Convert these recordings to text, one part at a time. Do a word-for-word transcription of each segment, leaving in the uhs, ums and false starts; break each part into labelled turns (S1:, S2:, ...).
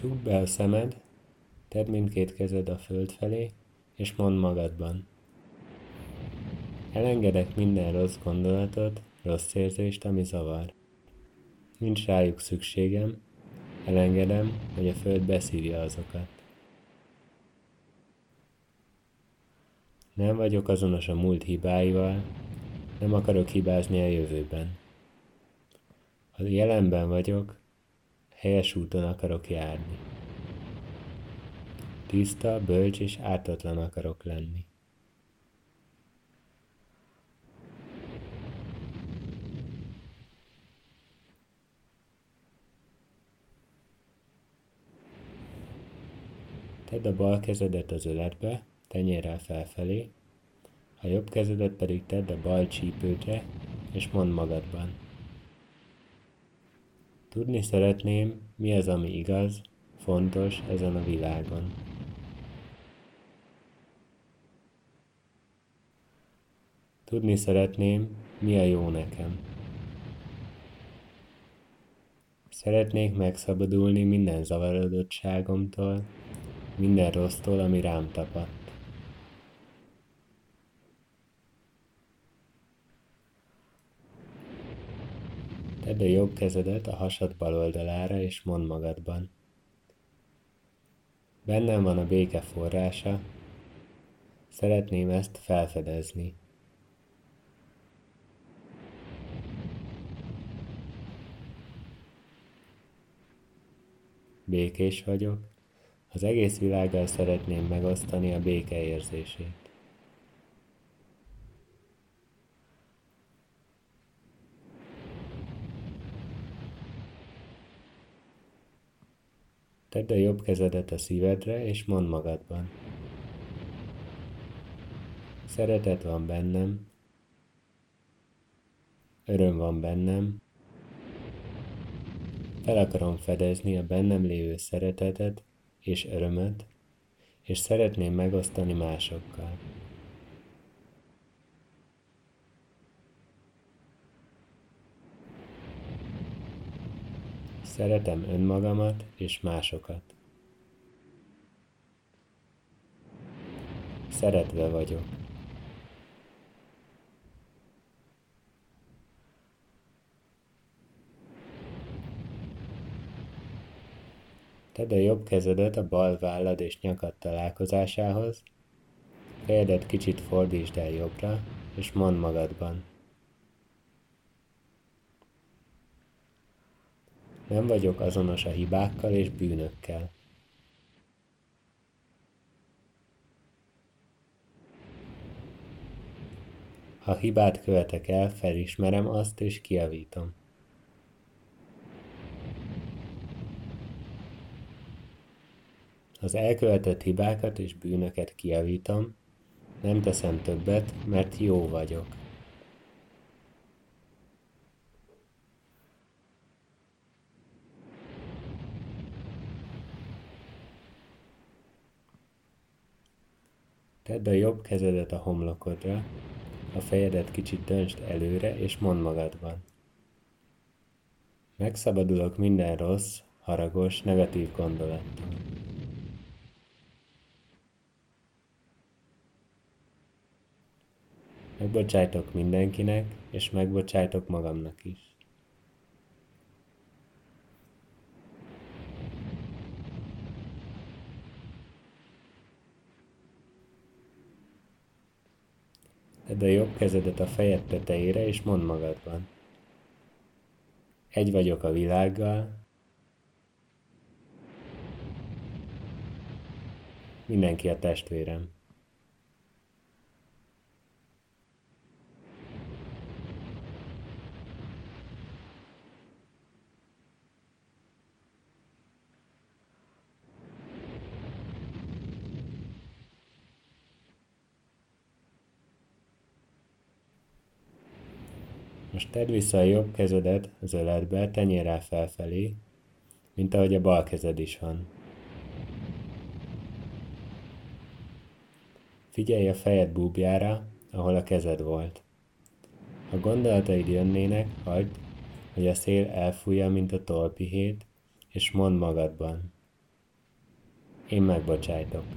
S1: Csukd be a szemed, tedd mindkét kezed a föld felé, és mondd magadban. Elengedek minden rossz gondolatot, rossz érzést, ami zavar. Nincs rájuk szükségem, elengedem, hogy a föld beszívja azokat. Nem vagyok azonos a múlt hibáival, nem akarok hibázni a jövőben. A jelenben vagyok, helyes úton akarok járni. Tiszta, bölcs és ártatlan akarok lenni. Tedd a bal kezedet az öletbe, tenyérrel felfelé, a jobb kezedet pedig tedd a bal csípődre, és mondd magadban. Tudni szeretném, mi az, ami igaz, fontos ezen a világon. Tudni szeretném, mi a jó nekem. Szeretnék megszabadulni minden zavarodottságomtól, minden rossztól, ami rám tapadt. Tedd a jobb kezedet a hasad bal oldalára, és mondd magadban. Bennem van a béke forrása, szeretném ezt felfedezni. Békés vagyok, az egész világgal szeretném megosztani a béke érzését. Tedd a jobb kezedet a szívedre, és mondd magadban. Szeretet van bennem, öröm van bennem, fel akarom fedezni a bennem lévő szeretetet és örömöt, és szeretném megosztani másokkal. Szeretem önmagamat és másokat. Szeretve vagyok. Tedd a jobb kezedet a bal vállad és nyakad találkozásához, fejedet kicsit fordítsd el jobbra, és mondd magadban. Nem vagyok azonos a hibákkal és bűnökkel. Ha hibát követek el, felismerem azt és kijavítom. Az elkövetett hibákat és bűnöket kijavítom, nem teszem többet, mert jó vagyok. Tedd a jobb kezedet a homlokodra, a fejedet kicsit döntsd előre, és mondd magadban. Megszabadulok minden rossz, haragos, negatív gondolattól. Megbocsájtok mindenkinek, és megbocsájtok magamnak is. Tedd a jobb kezedet a fejed tetejére, és mondd magadban. Egy vagyok a világgal, mindenki a testvérem. Most tedd vissza a jobb kezedet az öletbe, tenyérrel felfelé, mint ahogy a bal kezed is van. Figyelj a fejed búbjára, ahol a kezed volt. Ha gondolataid jönnének, hagyd, hogy a szél elfújja, mint a tolpihét, és mondd magadban. Én megbocsájtok.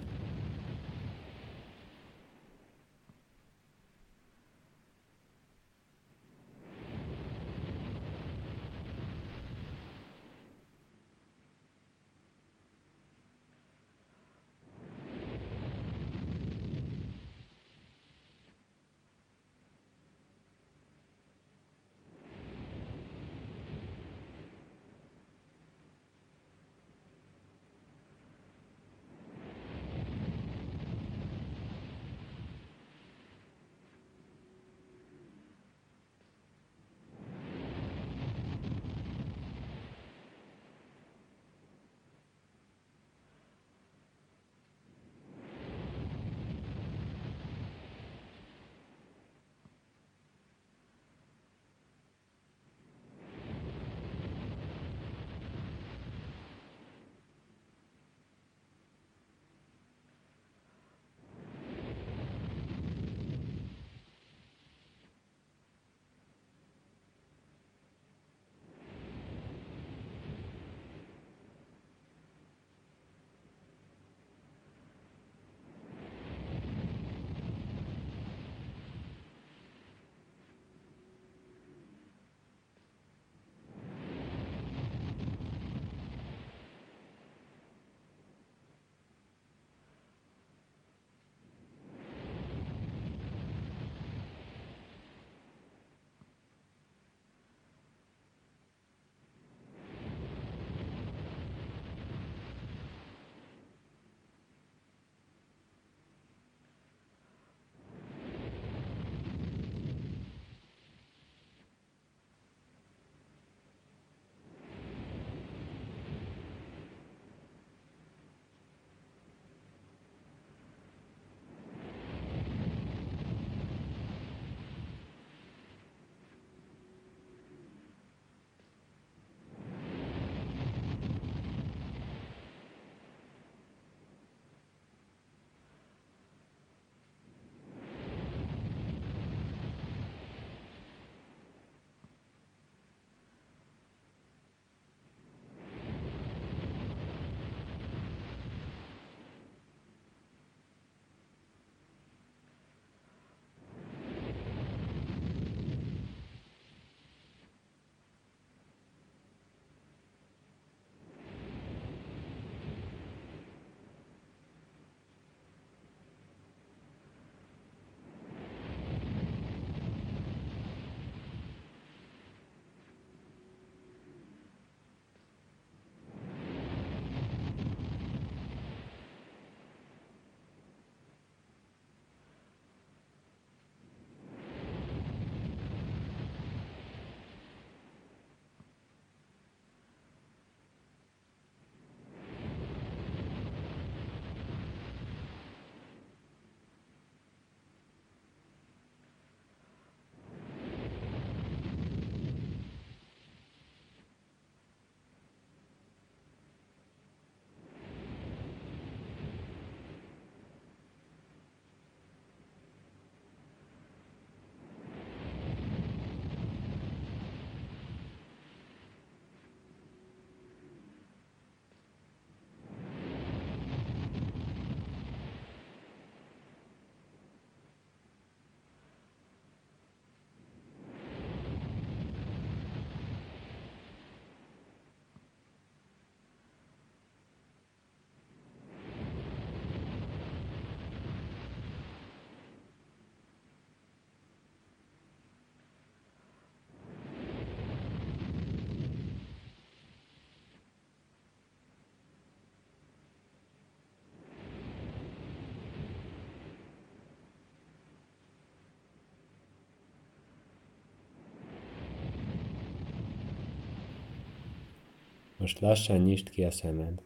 S1: Most lassan nyisd ki a szemed.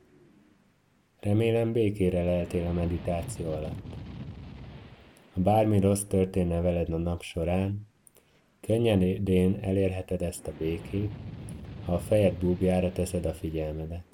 S1: Remélem békére leltél a meditáció alatt. Ha bármi rossz történne veled a nap során, könnyedén elérheted ezt a békét, ha a fejed búbjára teszed a figyelmedet.